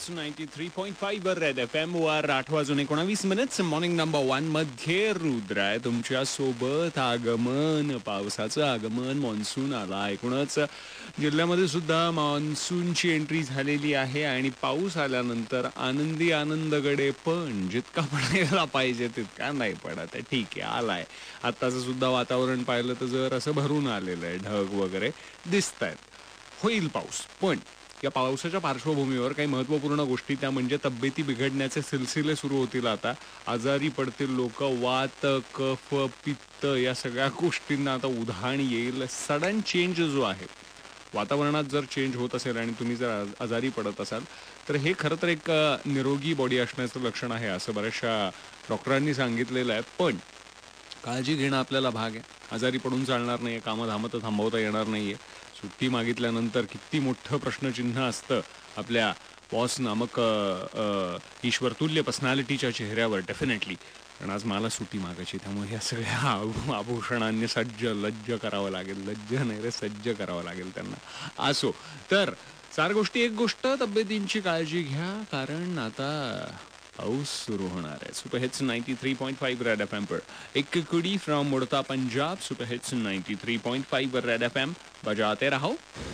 Hits 93.5 वर red FM वर 8:19 morning number 1 मध्ये रुद्र आहे तुमच्या सोबत. आगमन, पावसाचं आगमन, मान्सून आला. एकूणच जिल्ह्यामध्ये सुद्धा मान्सूनची एंट्री झालेली आहे आणि पाऊस आल्यानंतर आनंदी आनंदगडे पण जितका पडायला पाहिजे तितका नाही पडत आहे. ठीक आहे, आलाय. आत्ताचं सुद्धा वातावरण पाहिलं तर जर असं भरून आलेलं आहे, ढग वगैरे दिसत आहेत. होईल पाऊस, पण या पावसाच्या पार्श्वभूमीवर काही महत्त्वपूर्ण गोष्टी, त्या म्हणजे तब्येती बिघडण्याचे सिलसिले सुरू होतील. आता आजारी पडतील लोक. वात, कफ, पित्त या सगळ्या गोष्टींना आता उधाण येईल. सडन चेंज जो आहे वातावरणात जर चेंज होत असेल आणि तुम्ही जर आजारी पडत असाल तर हे खरं तर एक निरोगी बॉडी असण्याचं लक्षण आहे असं बऱ्याचशा डॉक्टरांनी सांगितलेलं आहे. पण काळजी घेणं आपल्याला भाग आहे. आजारी पडून चालणार नाही आहे, कामं तर थांबवता येणार नाही आहे. सुट्टी मागितल्यानंतर किती मोठं प्रश्नचिन्ह असतं आपल्या बॉस नामक ईश्वरतुल्य पर्सनॅलिटीच्या चेहऱ्यावर डेफिनेटली. कारण आज मला सुट्टी मागायची, त्यामुळे ह्या सगळ्या आभूषणांनी लज्ज करावं लागेल. लज्ज नाही रे, सज्ज करावं लागेल त्यांना. असो तर 4 गोष्टी. एक गोष्ट, तब्येतींची काळजी घ्या, कारण आता पाऊस सुरू होणार आहे. सुपर हिट्स 93.5 रेड FM पर एक कुड़ी फ्रॉम मुड़ता Punjab. Super hits 93.5 red FM बजाते रहो.